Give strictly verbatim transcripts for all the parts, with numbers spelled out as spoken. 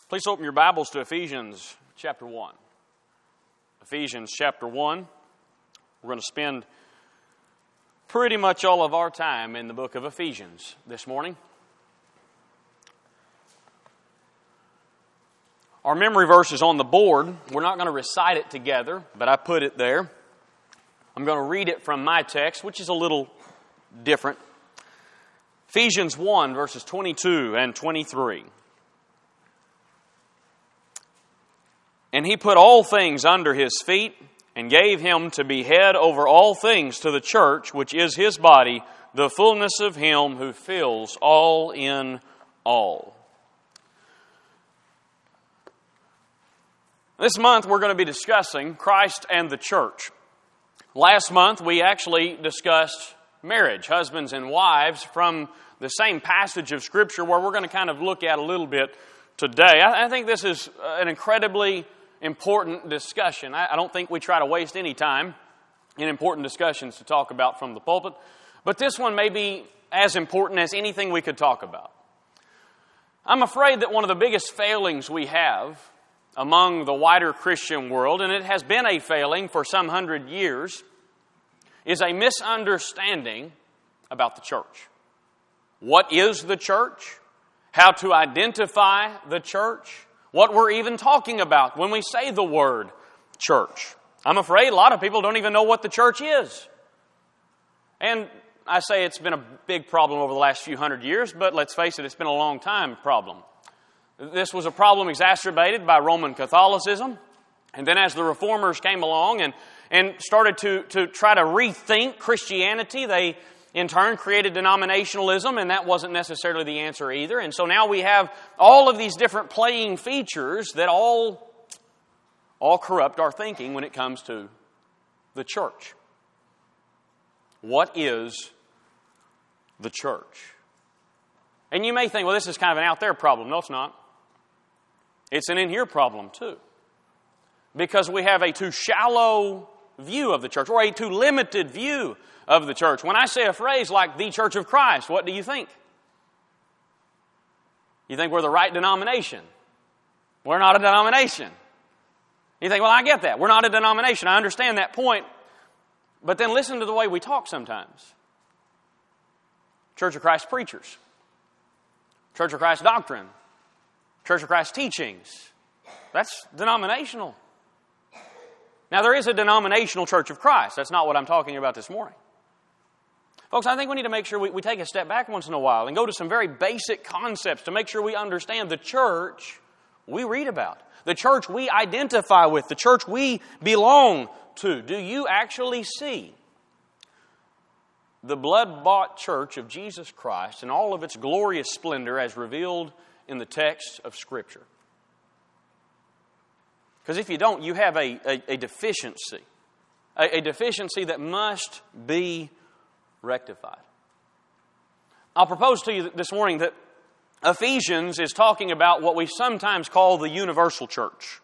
Please open your Bibles to Ephesians chapter one. Ephesians chapter one. We're going to spend pretty much all of our time in the book of Ephesians this morning. Our memory verse is on the board. We're not going to recite it together, but I put it there. I'm going to read it from my text, which is a little different. Ephesians one, verses twenty-two and twenty-three. And he put all things under his feet, and gave him to be head over all things to the church, which is his body, the fullness of him who fills all in all. This month we're going to be discussing Christ and the church. Last month we actually discussed marriage, husbands and wives, from the same passage of Scripture where we're going to kind of look at a little bit today. I think this is an incredibly important discussion. I don't think we try to waste any time in important discussions to talk about from the pulpit, but this one may be as important as anything we could talk about. I'm afraid that one of the biggest failings we have among the wider Christian world, and it has been a failing for some hundred years, is a misunderstanding about the church. What is the church? How to identify the church? What we're even talking about when we say the word church. I'm afraid a lot of people don't even know what the church is. And I say it's been a big problem over the last few hundred years, but let's face it, it's been a long time problem. This was a problem exacerbated by Roman Catholicism. And then as the Reformers came along and, and started to, to try to rethink Christianity, they in turn created denominationalism, and that wasn't necessarily the answer either. And so now we have all of these different playing features that all, all corrupt our thinking when it comes to the church. What is the church? And you may think, well, this is kind of an out there problem. No, it's not. It's an in here problem too. Because we have a too shallow view of the church, or a too limited view of the church. When I say a phrase like the Church of Christ, what do you think? You think we're the right denomination. We're not a denomination. You think, well, I get that. We're not a denomination. I understand that point. But then listen to the way we talk sometimes. Church of Christ preachers. Church of Christ doctrine. Church of Christ teachings. That's denominational. Now, there is a denominational Church of Christ. That's not what I'm talking about this morning. Folks, I think we need to make sure we, we take a step back once in a while and go to some very basic concepts to make sure we understand the church we read about, the church we identify with, the church we belong to. Do you actually see the blood-bought church of Jesus Christ in all of its glorious splendor as revealed in the text of Scripture? Because if you don't, you have a, a, a deficiency, a, a deficiency that must be rectified. I'll propose to you this morning that Ephesians is talking about what we sometimes call the universal church.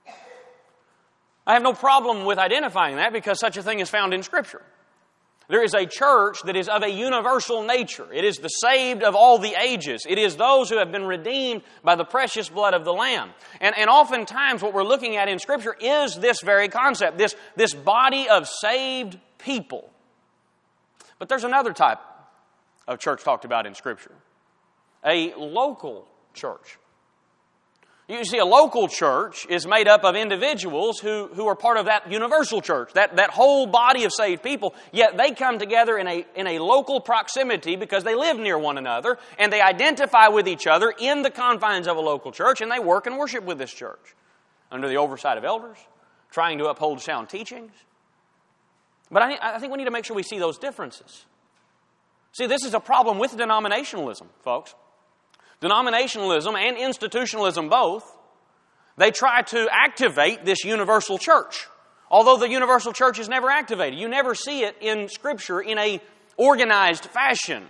I have no problem with identifying that because such a thing is found in Scripture. There is a church that is of a universal nature. It is the saved of all the ages. It is those who have been redeemed by the precious blood of the Lamb. And, and oftentimes what we're looking at in Scripture is this very concept, this, this body of saved people. But there's another type of church talked about in Scripture. A local church. You see, a local church is made up of individuals who, who are part of that universal church, that, that whole body of saved people, yet they come together in a, in a local proximity because they live near one another, and they identify with each other in the confines of a local church, and they work and worship with this church under the oversight of elders, trying to uphold sound teachings. But I, I think we need to make sure we see those differences. See, this is a problem with denominationalism, folks. Denominationalism and institutionalism both, they try to activate this universal church. Although the universal church is never activated. You never see it in Scripture in a organized fashion.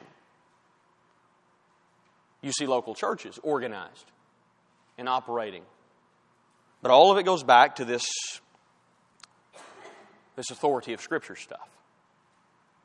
You see local churches organized and operating. But all of it goes back to this, this authority of Scripture stuff.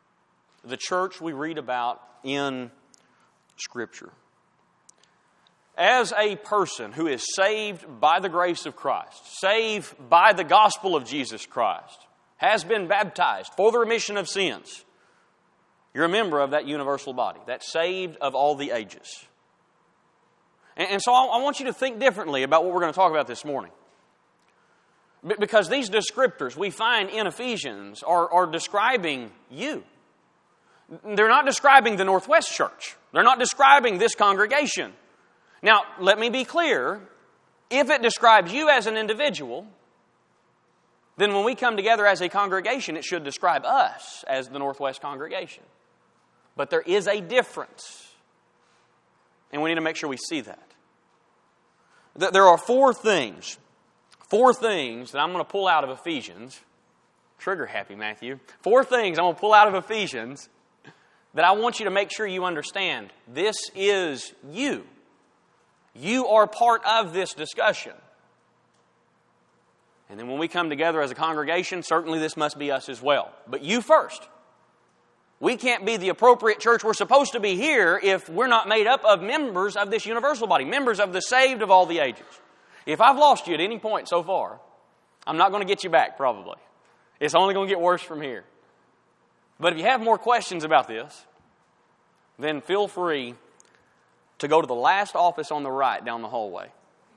The church we read about in Scripture. as a person who is saved by the grace of Christ, saved by the gospel of Jesus Christ, has been baptized for the remission of sins, you're a member of that universal body, that saved of all the ages. And, and so I, I want you to think differently about what we're going to talk about this morning. B- because these descriptors we find in Ephesians are, are describing you. They're not describing the Northwest Church. They're not describing this congregation. Now, let me be clear. If it describes you as an individual, then when we come together as a congregation, it should describe us as the Northwest congregation. But there is a difference. And we need to make sure we see that. There are four things. Four things that I'm going to pull out of Ephesians. Trigger happy, Matthew. Four things I'm going to pull out of Ephesians that I want you to make sure you understand. This is you. You are part of this discussion. And then when we come together as a congregation, certainly this must be us as well. But you first. We can't be the appropriate church we're supposed to be here if we're not made up of members of this universal body, members of the saved of all the ages. If I've lost you at any point so far, I'm not going to get you back probably. It's only going to get worse from here. But if you have more questions about this, then feel free to go to the last office on the right down the hallway.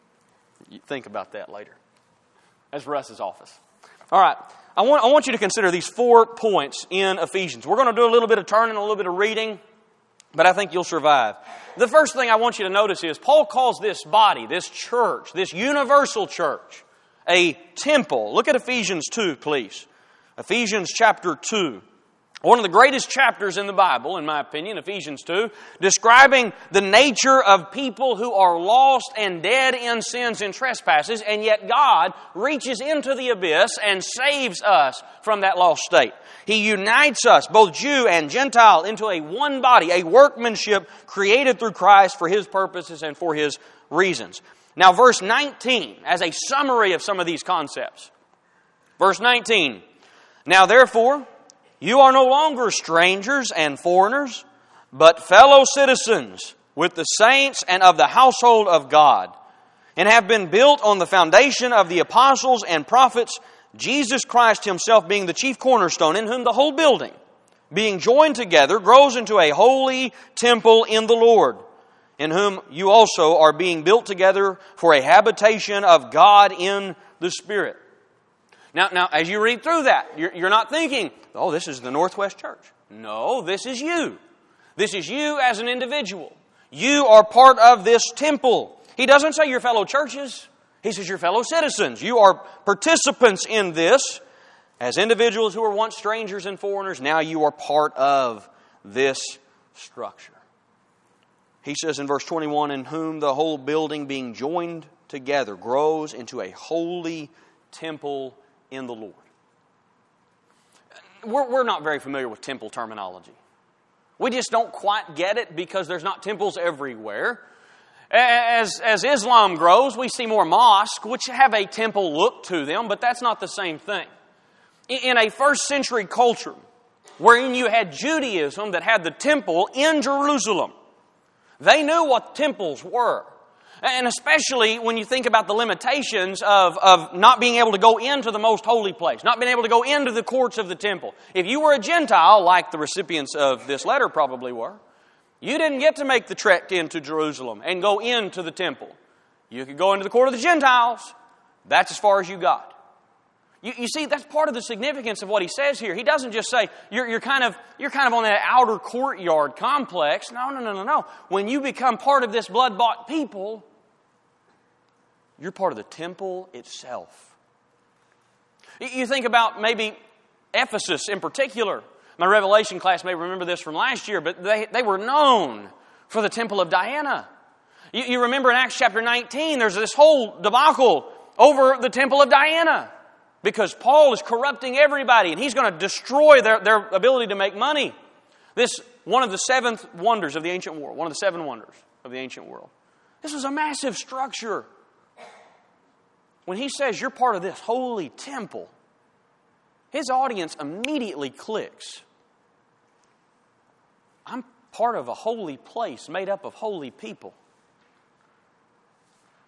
You think about that later. That's Russ's office. All right. I want, I want you to consider these four points in Ephesians. We're going to do a little bit of turning, a little bit of reading, but I think you'll survive. The first thing I want you to notice is Paul calls this body, this church, this universal church, a temple. Look at Ephesians two, please. Ephesians chapter two. One of the greatest chapters in the Bible, in my opinion, Ephesians two, describing the nature of people who are lost and dead in sins and trespasses, and yet God reaches into the abyss and saves us from that lost state. He unites us, both Jew and Gentile, into a one body, a workmanship created through Christ for His purposes and for His reasons. Now, verse nineteen, as a summary of some of these concepts. Verse nineteen, now therefore, you are no longer strangers and foreigners, but fellow citizens with the saints and of the household of God, and have been built on the foundation of the apostles and prophets, Jesus Christ Himself being the chief cornerstone, in whom the whole building, being joined together, grows into a holy temple in the Lord, in whom you also are being built together for a habitation of God in the Spirit. Now, now, as you read through that, you're, you're not thinking, oh, this is the Northwest Church. No, this is you. This is you as an individual. You are part of this temple. He doesn't say your fellow churches. He says your fellow citizens. You are participants in this. As individuals who were once strangers and foreigners, now you are part of this structure. He says in verse twenty-one, in whom the whole building being joined together grows into a holy temple in the Lord. We're, we're not very familiar with temple terminology. We just don't quite get it because there's not temples everywhere. As, as Islam grows, we see more mosques, which have a temple look to them, but that's not the same thing. In a first century culture, wherein you had Judaism that had the temple in Jerusalem, they knew what temples were. And especially when you think about the limitations of, of not being able to go into the most holy place, not being able to go into the courts of the temple. If you were a Gentile, like the recipients of this letter probably were, you didn't get to make the trek into Jerusalem and go into the temple. You could go into the court of the Gentiles. That's as far as you got. You, you see, that's part of the significance of what he says here. He doesn't just say, you're, you're, kind of, you're kind of on that outer courtyard complex. No, no, no, no, no. When you become part of this blood-bought people, you're part of the temple itself. You think about maybe Ephesus in particular. My Revelation class may remember this from last year, but they, they were known for the temple of Diana. You, you remember in Acts chapter nineteen, there's this whole debacle over the temple of Diana because Paul is corrupting everybody and he's going to destroy their, their ability to make money. This, one of the seventh wonders of the ancient world, one of the seven wonders of the ancient world. This was a massive structure. When he says you're part of this holy temple, his audience immediately clicks. I'm part of a holy place made up of holy people.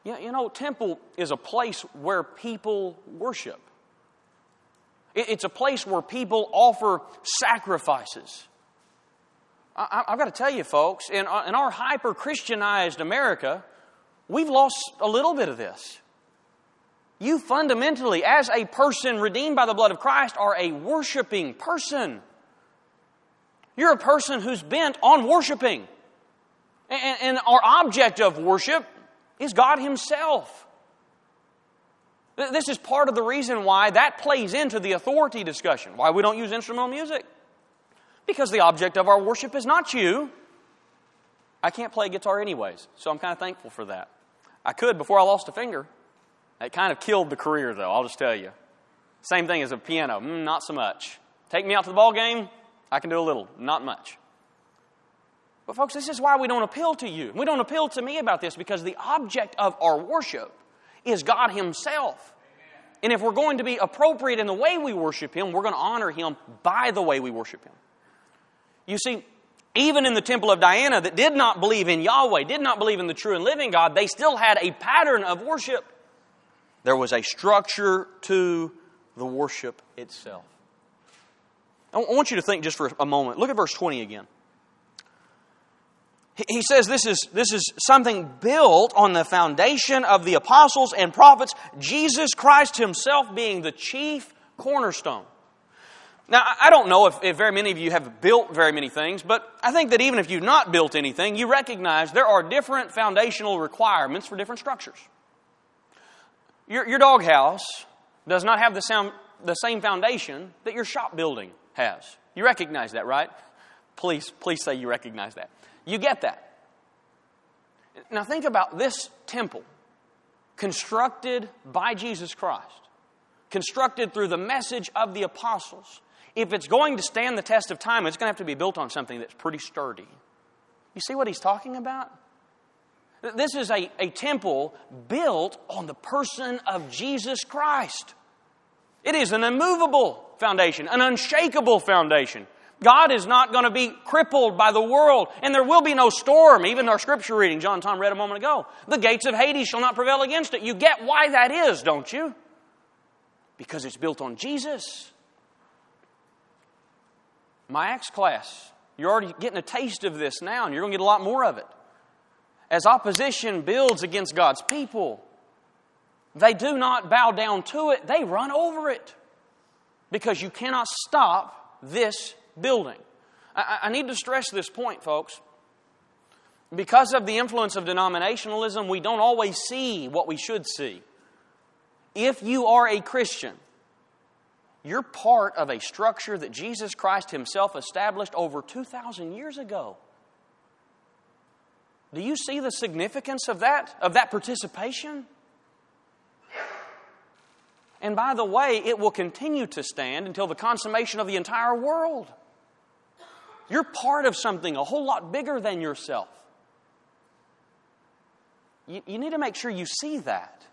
Yeah, you know, temple is a place where people worship. It's a place where people offer sacrifices. I, I've got to tell you, folks, in, in our hyper-Christianized America, we've lost a little bit of this. You fundamentally, as a person redeemed by the blood of Christ, are a worshiping person. You're a person who's bent on worshiping. And, and our object of worship is God Himself. This is part of the reason why that plays into the authority discussion. Why we don't use instrumental music. Because the object of our worship is not you. I can't play guitar anyways, so I'm kind of thankful for that. I could before I lost a finger. It kind of killed the career, though, I'll just tell you. Same thing as a piano. Mm, not so much. Take me out to the ball game, I can do a little. Not much. But folks, this is why we don't appeal to you. We don't appeal to me about this, because the object of our worship is God Himself. And if we're going to be appropriate in the way we worship Him, we're going to honor Him by the way we worship Him. You see, even in the temple of Diana that did not believe in Yahweh, did not believe in the true and living God, they still had a pattern of worship. There was a structure to the worship itself. I want you to think just for a moment. Look at verse twenty again. He says this is, this is something built on the foundation of the apostles and prophets, Jesus Christ Himself being the chief cornerstone. Now, I don't know if, if very many of you have built very many things, but I think that even if you've not built anything, you recognize there are different foundational requirements for different structures. Your, your doghouse does not have the, sound, the same foundation that your shop building has. You recognize that, right? Please, please say you recognize that. You get that. Now think about this temple, constructed by Jesus Christ, constructed through the message of the apostles. If it's going to stand the test of time, it's going to have to be built on something that's pretty sturdy. You see what he's talking about? This is a, a temple built on the person of Jesus Christ. It is an immovable foundation, an unshakable foundation. God is not going to be crippled by the world, and there will be no storm. Even our scripture reading, John Tom read a moment ago. The gates of Hades shall not prevail against it. You get why that is, don't you? Because it's built on Jesus. My Acts class, you're already getting a taste of this now, and you're going to get a lot more of it. As opposition builds against God's people, they do not bow down to it, they run over it. Because you cannot stop this building. I, I need to stress this point, folks. Because of the influence of denominationalism, we don't always see what we should see. If you are a Christian, you're part of a structure that Jesus Christ Himself established over two thousand years ago. Do you see the significance of that, of that participation? And by the way, it will continue to stand until the consummation of the entire world. You're part of something a whole lot bigger than yourself. You, you need to make sure you see that.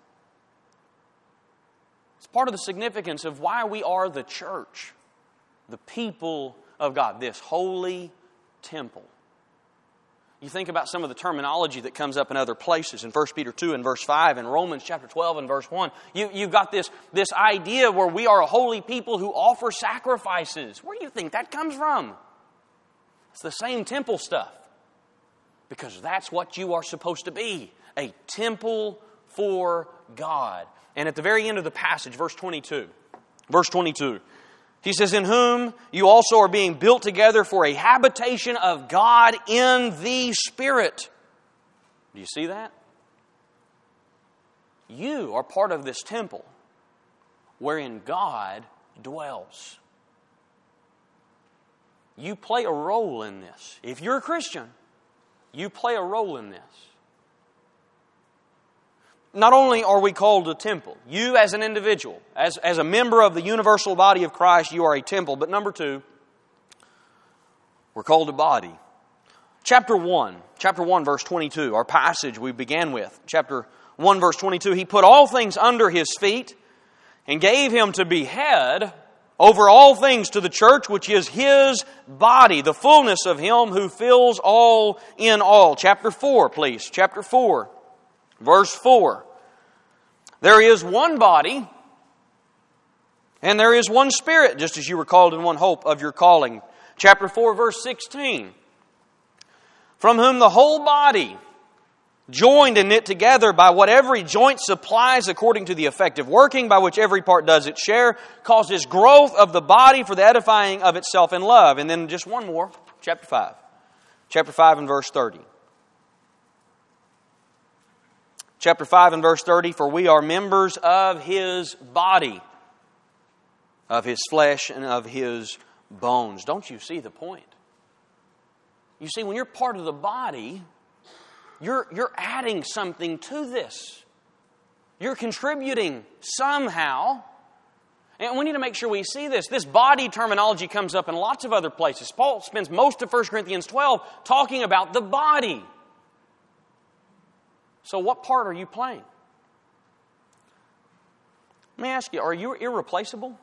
It's part of the significance of why we are the church, the people of God, this holy temple. You think about some of the terminology that comes up in other places, in First Peter two and verse five, and Romans chapter twelve and verse one. You, you've got this, this idea where we are a holy people who offer sacrifices. Where do you think that comes from? It's the same temple stuff. Because that's what you are supposed to be. A temple for God. And at the very end of the passage, verse twenty-two. Verse twenty-two. He says, in whom you also are being built together for a habitation of God in the Spirit. Do you see that? You are part of this temple wherein God dwells. You play a role in this. If you're a Christian, you play a role in this. Not only are we called a temple, you as an individual, as, as a member of the universal body of Christ, you are a temple. But number two, we're called a body. Chapter one, chapter one, verse twenty-two, our passage we began with. Chapter one, verse twenty-two, He put all things under His feet and gave Him to be head over all things to the church, which is His body, the fullness of Him who fills all in all. Chapter four, please. Chapter four. Verse four. There is one body, and there is one Spirit, just as you were called in one hope of your calling. Chapter four, verse sixteen. From whom the whole body, joined and knit together by what every joint supplies according to the effective working by which every part does its share, causes growth of the body for the edifying of itself in love. And then just one more, chapter five. Chapter five and verse thirty. Chapter five and verse thirty, for we are members of His body, of His flesh and of His bones. Don't you see the point? You see, when you're part of the body, you're, you're adding something to this. You're contributing somehow. And we need to make sure we see this. This body terminology comes up in lots of other places. Paul spends most of First Corinthians twelve talking about the body. So what part are you playing? Let me ask you, are you irreplaceable?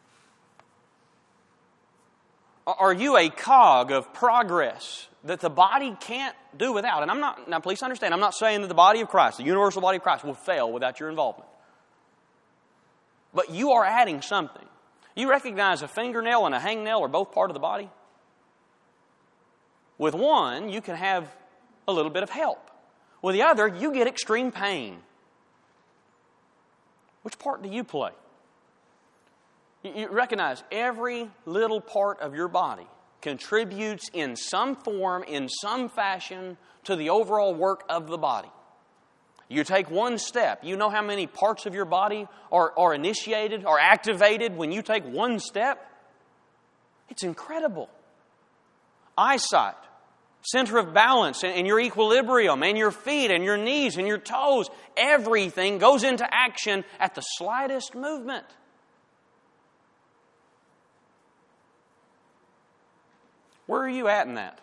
Are you a cog of progress that the body can't do without? And I'm not, now please understand, I'm not saying that the body of Christ, the universal body of Christ, will fail without your involvement. But you are adding something. You recognize a fingernail and a hangnail are both part of the body? With one, you can have a little bit of help. With the other, you get extreme pain. Which part do you play? You recognize every little part of your body contributes in some form, in some fashion, to the overall work of the body. You take one step. You know how many parts of your body are, are initiated, are activated when you take one step? It's incredible. Eyesight, center of balance, and, and your equilibrium, and your feet, and your knees, and your toes. Everything goes into action at the slightest movement. Where are you at in that?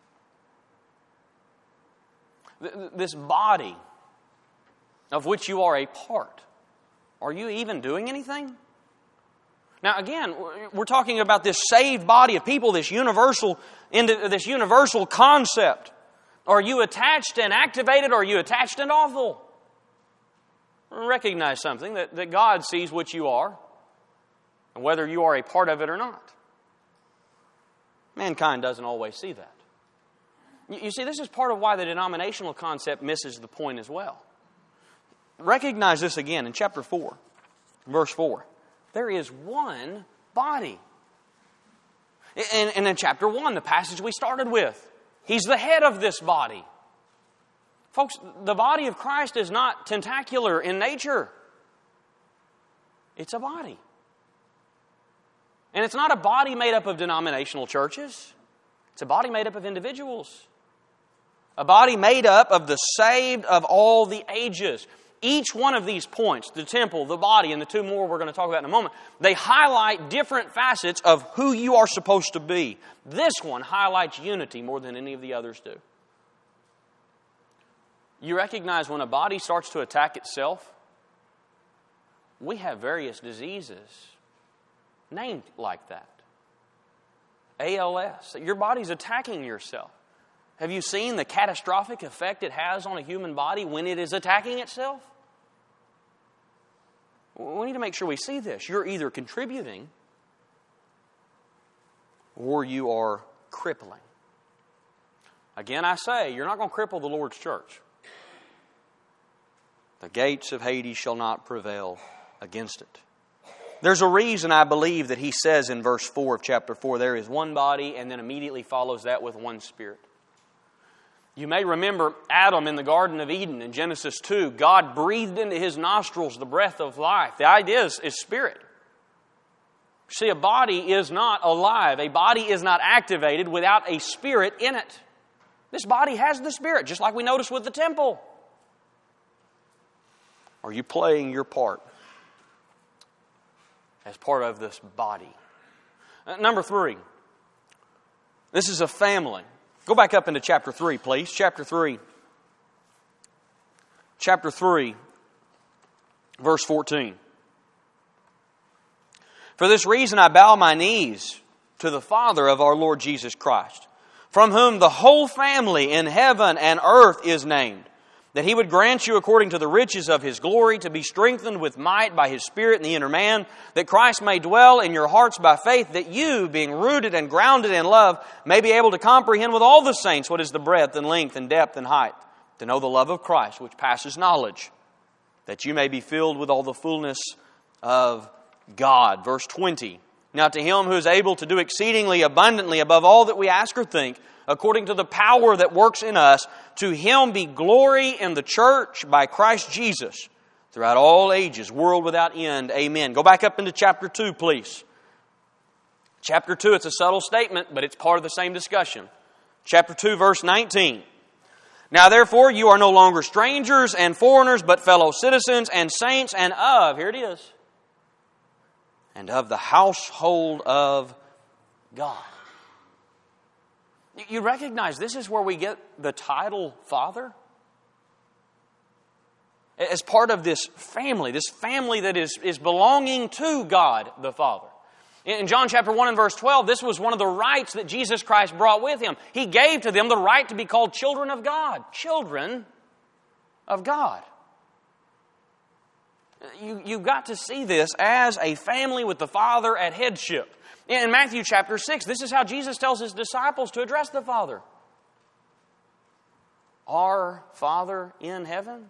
This body of which you are a part, are you even doing anything? Now again, we're talking about this saved body of people, this universal, this universal concept. Are you attached and activated, or are you attached and awful? Recognize something, that, that God sees what you are, and whether you are a part of it or not. Mankind doesn't always see that. You see, this is part of why the denominational concept misses the point as well. Recognize this again in chapter four, verse four. There is one body. And, and in chapter one, the passage we started with, He's the head of this body. Folks, the body of Christ is not tentacular in nature. It's a body. And it's not a body made up of denominational churches. It's a body made up of individuals. A body made up of the saved of all the ages. Each one of these points, the temple, the body, and the two more we're going to talk about in a moment, they highlight different facets of who you are supposed to be. This one highlights unity more than any of the others do. You recognize when a body starts to attack itself, we have various diseases named like that. A L S. Your body's attacking yourself. Have you seen the catastrophic effect it has on a human body when it is attacking itself? We need to make sure we see this. You're either contributing or you are crippling. Again, I say, you're not going to cripple the Lord's church. The gates of Hades shall not prevail against it. There's a reason, I believe, that he says in verse four of chapter four, there is one body, and then immediately follows that with one Spirit. You may remember Adam in the Garden of Eden in Genesis two. God breathed into his nostrils the breath of life. The idea is, is spirit. See, a body is not alive. A body is not activated without a spirit in it. This body has the Spirit, just like we noticed with the temple. Are you playing your part as part of this body? Uh, number three. This is a family. Go back up into chapter three, please. Chapter three. Chapter three, verse fourteen. For this reason I bow my knees to the Father of our Lord Jesus Christ, from whom the whole family in heaven and earth is named, that He would grant you according to the riches of His glory to be strengthened with might by His Spirit in the inner man, that Christ may dwell in your hearts by faith, that you, being rooted and grounded in love, may be able to comprehend with all the saints what is the breadth and length and depth and height, to know the love of Christ, which passes knowledge, that you may be filled with all the fullness of God. Verse twenty, now to Him who is able to do exceedingly abundantly above all that we ask or think, according to the power that works in us, to Him be glory in the church by Christ Jesus throughout all ages, world without end. Amen. Go back up into chapter two, please. Chapter two, it's a subtle statement, but it's part of the same discussion. Chapter two, verse nineteen. Now therefore you are no longer strangers and foreigners, but fellow citizens and saints and of, here it is, and of the household of God. You recognize this is where we get the title Father? As part of this family, this family that is, is belonging to God the Father. In John chapter one and verse twelve, this was one of the rights that Jesus Christ brought with Him. He gave to them the right to be called children of God. Children of God. You, you've got to see this as a family with the Father at headship. In Matthew chapter six, this is how Jesus tells His disciples to address the Father. Our Father in heaven.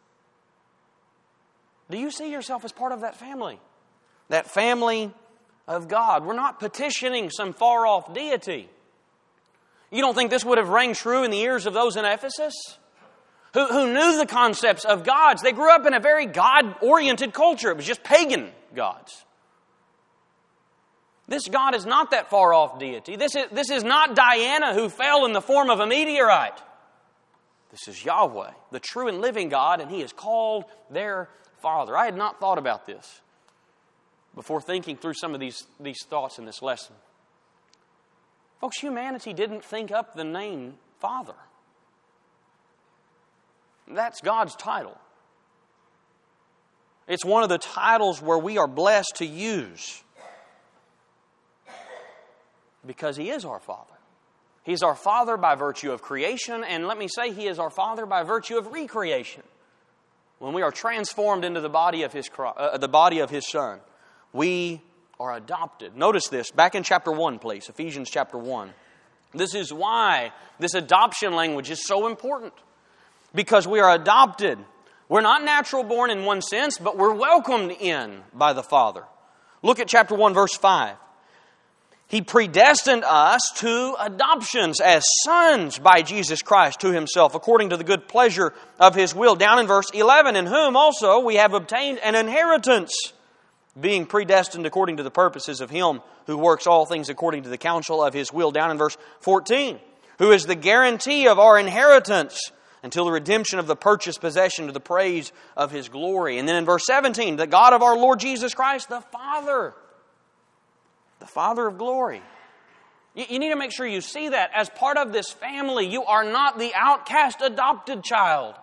Do you see yourself as part of that family? That family of God. We're not petitioning some far-off deity. You don't think this would have rang true in the ears of those in Ephesus? Who, who knew the concepts of gods. They grew up in a very God-oriented culture. It was just pagan gods. This God is not that far-off deity. This is, this is not Diana who fell in the form of a meteorite. This is Yahweh, the true and living God, and He is called their Father. I had not thought about this before thinking through some of these, these thoughts in this lesson. Folks, humanity didn't think up the name Father. That's God's title. It's one of the titles where we are blessed to use, because He is our Father. He's our Father by virtue of creation, and let me say, He is our Father by virtue of recreation. When we are transformed into the body of His uh, the body of His Son, we are adopted. Notice this, back in chapter one, please, Ephesians chapter one. This is why this adoption language is so important. Because we are adopted. We're not natural born in one sense, but we're welcomed in by the Father. Look at chapter one, verse five. He predestined us to adoptions as sons by Jesus Christ to Himself, according to the good pleasure of His will. Down in verse eleven, in whom also we have obtained an inheritance, being predestined according to the purposes of Him who works all things according to the counsel of His will. Down in verse fourteen, who is the guarantee of our inheritance until the redemption of the purchased possession to the praise of His glory. And then in verse seventeen, the God of our Lord Jesus Christ, the Father, the Father of glory. You, you need to make sure you see that as part of this family. You are not the outcast adopted child.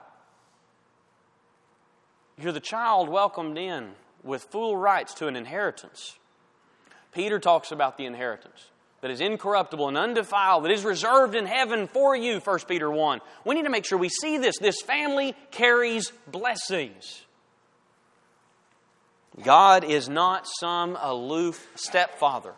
You're the child welcomed in with full rights to an inheritance. Peter talks about the inheritance that is incorruptible and undefiled, that is reserved in heaven for you, First Peter one. We need to make sure we see this. This family carries blessings. God is not some aloof stepfather.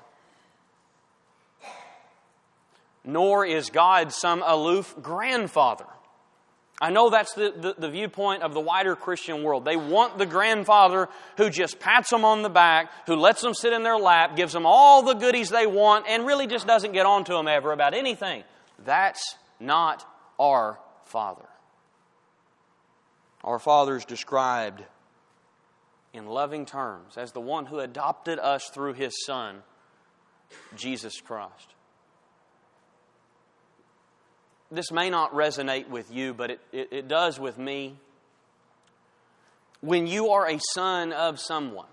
Nor is God some aloof grandfather. I know that's the, the, the viewpoint of the wider Christian world. They want the grandfather who just pats them on the back, who lets them sit in their lap, gives them all the goodies they want, and really just doesn't get on to them ever about anything. That's not our Father. Our Father is described in loving terms as the one who adopted us through His Son, Jesus Christ. This may not resonate with you, but it, it, it does with me. When you are a son of someone,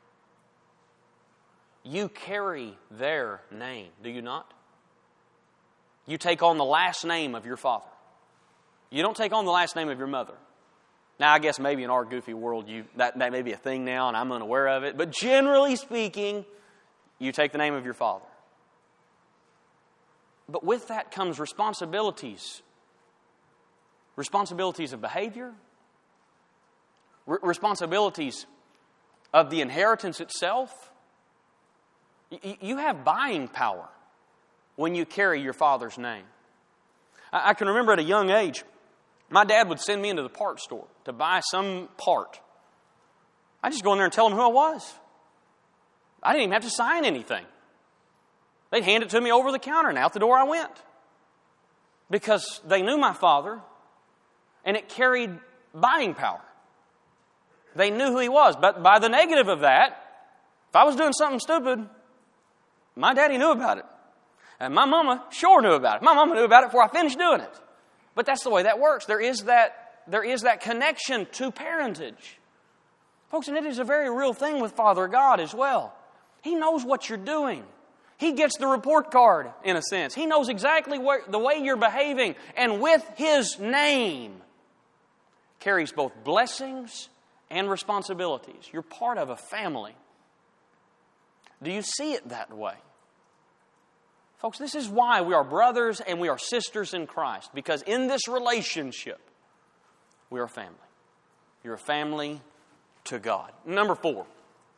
you carry their name, do you not? You take on the last name of your father. You don't take on the last name of your mother. Now, I guess maybe in our goofy world, you that, that may be a thing now, and I'm unaware of it. But generally speaking, you take the name of your father. But with that comes responsibilities. responsibilities of behavior, r- responsibilities of the inheritance itself. Y- you have buying power when you carry your father's name. I-, I can remember at a young age, my dad would send me into the parts store to buy some part. I'd just go in there and tell them who I was. I didn't even have to sign anything. They'd hand it to me over the counter, and out the door I went. Because they knew my father, and it carried buying power. They knew who he was. But by the negative of that, if I was doing something stupid, my daddy knew about it. And my mama sure knew about it. My mama knew about it before I finished doing it. But that's the way that works. There is that, there is that connection to parentage. Folks, and it is a very real thing with Father God as well. He knows what you're doing. He gets the report card, in a sense. He knows exactly where, the way you're behaving. And with His name, carries both blessings and responsibilities. You're part of a family. Do you see it that way? Folks, this is why we are brothers and we are sisters in Christ. Because in this relationship, we are a family. You're a family to God. Number four,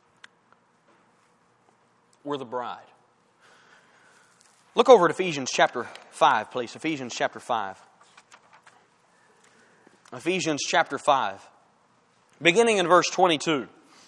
we're the bride. Look over at Ephesians chapter five, please. Ephesians chapter five. Ephesians chapter five. Beginning in verse twenty-two.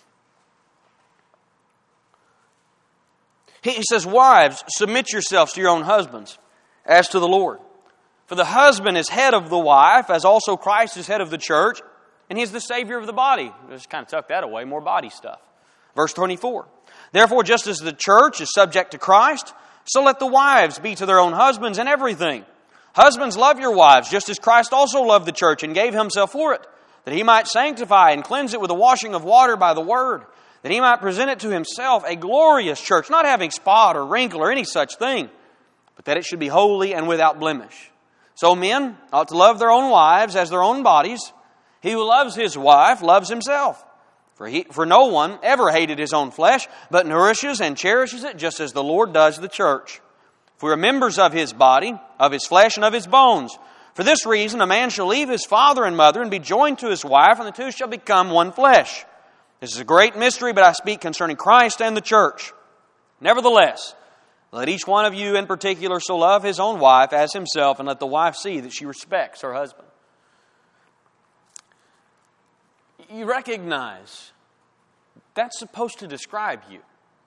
He says, "Wives, submit yourselves to your own husbands, as to the Lord. For the husband is head of the wife, as also Christ is head of the church, and He is the Savior of the body." Just kind of tuck that away, more body stuff. Verse twenty-four. "Therefore, just as the church is subject to Christ, so let the wives be to their own husbands in everything. Husbands, love your wives, just as Christ also loved the church and gave Himself for it, that He might sanctify and cleanse it with the washing of water by the word, that He might present it to Himself a glorious church, not having spot or wrinkle or any such thing, but that it should be holy and without blemish. So men ought to love their own wives as their own bodies. He who loves his wife loves himself. For, he, for no one ever hated his own flesh, but nourishes and cherishes it, just as the Lord does the church. For we are members of His body, of His flesh, and of His bones. For this reason a man shall leave his father and mother and be joined to his wife, and the two shall become one flesh. This is a great mystery, but I speak concerning Christ and the church. Nevertheless, let each one of you in particular so love his own wife as himself, and let the wife see that she respects her husband." You recognize that's supposed to describe you.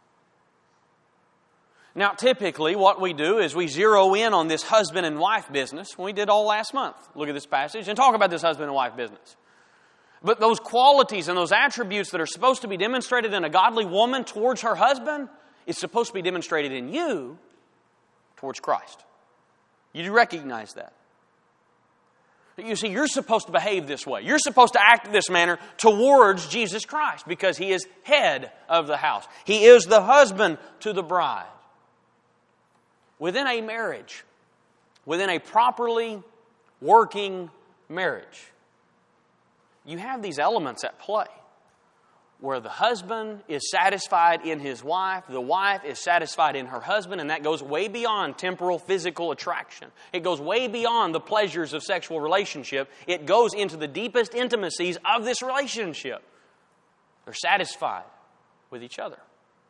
Now, typically what we do is we zero in on this husband and wife business. We did all last month. Look at this passage and talk about this husband and wife business. But those qualities and those attributes that are supposed to be demonstrated in a godly woman towards her husband is supposed to be demonstrated in you towards Christ. You do recognize that. You see, you're supposed to behave this way. You're supposed to act this manner towards Jesus Christ because He is head of the house. He is the husband to the bride. Within a marriage, within a properly working marriage, you have these elements at play where the husband is satisfied in his wife, the wife is satisfied in her husband, and that goes way beyond temporal physical attraction. It goes way beyond the pleasures of sexual relationship. It goes into the deepest intimacies of this relationship. They're satisfied with each other.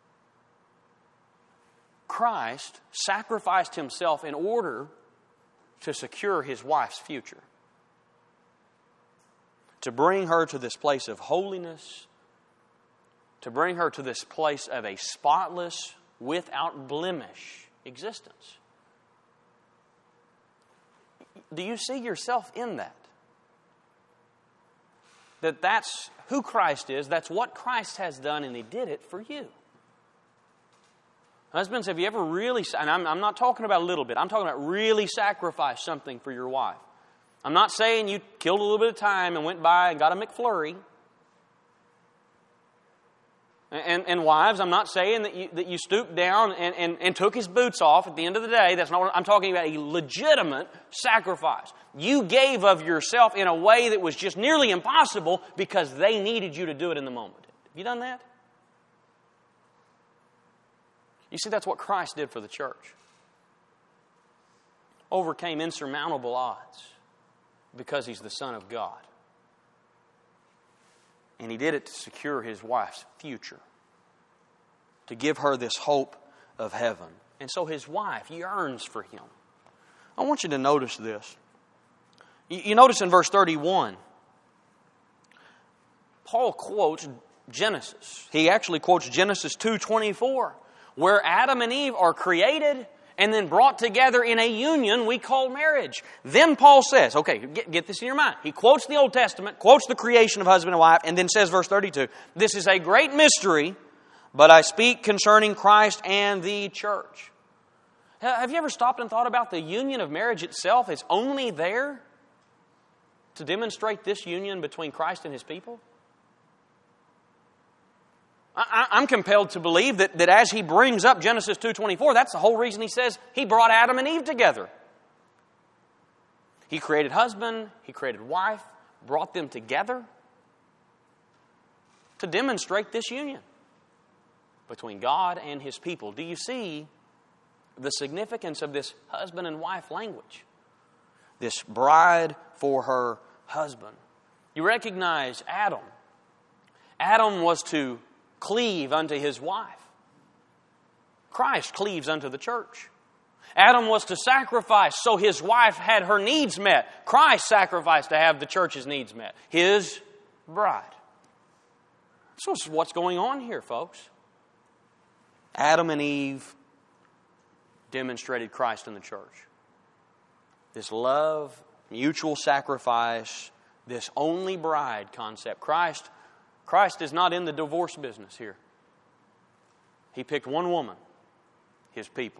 Christ sacrificed Himself in order to secure His wife's future, to bring her to this place of holiness, to bring her to this place of a spotless, without blemish existence. Do you see yourself in that? That that's who Christ is, that's what Christ has done, and He did it for you. Husbands, have you ever really, and I'm, I'm not talking about a little bit, I'm talking about really sacrificed something for your wife. I'm not saying you killed a little bit of time and went by and got a McFlurry. And, and wives, I'm not saying that you, that you stooped down and, and, and took his boots off at the end of the day. That's not what I'm talking about. A legitimate sacrifice. You gave of yourself in a way that was just nearly impossible because they needed you to do it in the moment. Have you done that? You see, that's what Christ did for the church. Overcame insurmountable odds. because He's the Son of God. And He did it to secure His wife's future, to give her this hope of heaven. And so His wife yearns for Him. I want you to notice this. You notice in verse thirty-one, Paul quotes Genesis. He actually quotes Genesis two twenty-four, where Adam and Eve are created and then brought together in a union we call marriage. Then Paul says, okay, get, get this in your mind. He quotes the Old Testament, quotes the creation of husband and wife, and then says, verse thirty-two, this is a great mystery, but I speak concerning Christ and the church. Have you ever stopped and thought about the union of marriage itself is only there to demonstrate this union between Christ and His people? I, I'm compelled to believe that, that as he brings up Genesis two twenty-four, that's the whole reason he says He brought Adam and Eve together. He created husband, He created wife, brought them together to demonstrate this union between God and His people. Do you see the significance of this husband and wife language? This bride for her husband. You recognize Adam. Adam was to cleave unto his wife. Christ cleaves unto the church. Adam was to sacrifice so his wife had her needs met. Christ sacrificed to have the church's needs met. His bride. So this is what's going on here, folks. Adam and Eve demonstrated Christ in the church. This love, mutual sacrifice, this only bride concept. Christ Christ is not in the divorce business here. He picked one woman, His people,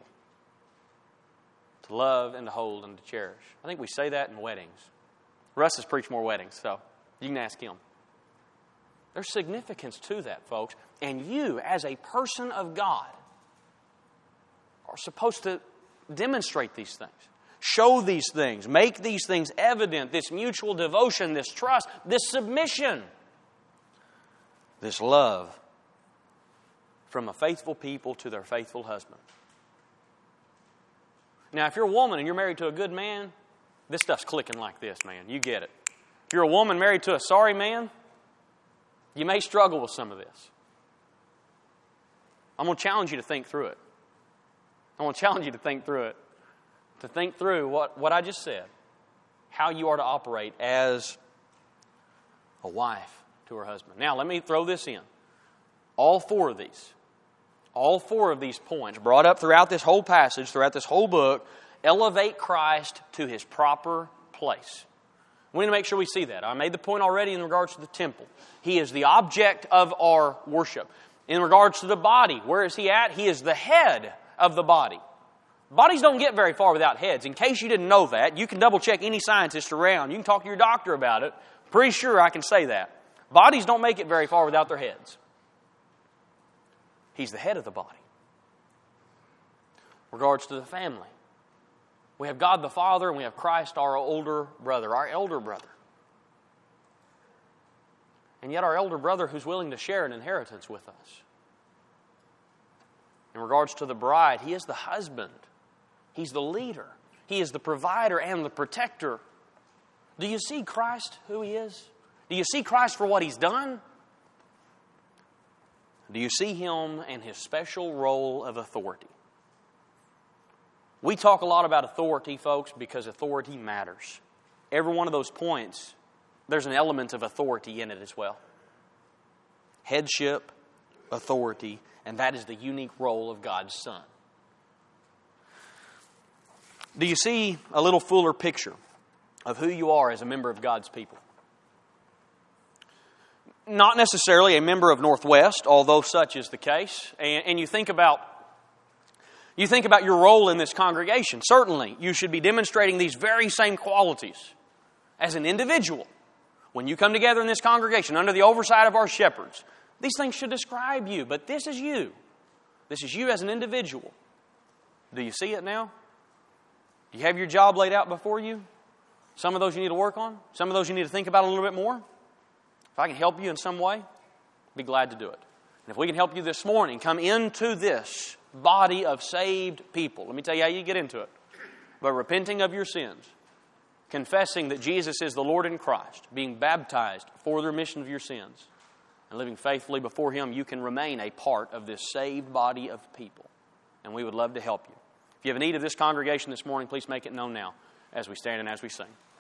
to love and to hold and to cherish. I think we say that in weddings. Russ has preached more weddings, so you can ask him. There's significance to that, folks. And you, as a person of God, are supposed to demonstrate these things. Show these things. Make these things evident. This mutual devotion, this trust, this submission. This love from a faithful people to their faithful husband. Now, if you're a woman and you're married to a good man, this stuff's clicking like this, man. You get it. If you're a woman married to a sorry man, you may struggle with some of this. I'm going to challenge you to think through it. I want to challenge you to think through it. To think through what, what I just said. How you are to operate as a wife to her husband. Now, let me throw this in. All four of these, all four of these points brought up throughout this whole passage, throughout this whole book, elevate Christ to His proper place. We need to make sure we see that. I made the point already in regards to the temple. He is the object of our worship. In regards to the body, where is He at? He is the head of the body. Bodies don't get very far without heads. In case you didn't know that, you can double check any scientist around. You can talk to your doctor about it. Pretty sure I can say that. Bodies don't make it very far without their heads. He's the head of the body. In regards to the family, we have God the Father and we have Christ, our older brother, our elder brother. And yet our elder brother who's willing to share an inheritance with us. In regards to the bride, He is the husband. He's the leader. He is the provider and the protector. Do you see Christ who He is? Do you see Christ for what He's done? Do you see Him and His special role of authority? We talk a lot about authority, folks, because authority matters. Every one of those points, there's an element of authority in it as well. Headship, authority, and that is the unique role of God's Son. Do you see a little fuller picture of who you are as a member of God's people? Not necessarily a member of Northwest, although such is the case. And, and you think about you think about your role in this congregation. Certainly, you should be demonstrating these very same qualities as an individual. When you come together in this congregation under the oversight of our shepherds, these things should describe you. But this is you. This is you as an individual. Do you see it now? Do you have your job laid out before you? Some of those you need to work on. Some of those you need to think about a little bit more. If I can help you in some way, I'd be glad to do it. And if we can help you this morning, come into this body of saved people. Let me tell you how you get into it. By repenting of your sins confessing that Jesus is the Lord in Christ, being baptized for the remission of your sins, and living faithfully before Him, you can remain a part of this saved body of people. And we would love to help you. If you have a need of this congregation this morning, please make it known now as we stand and as we sing.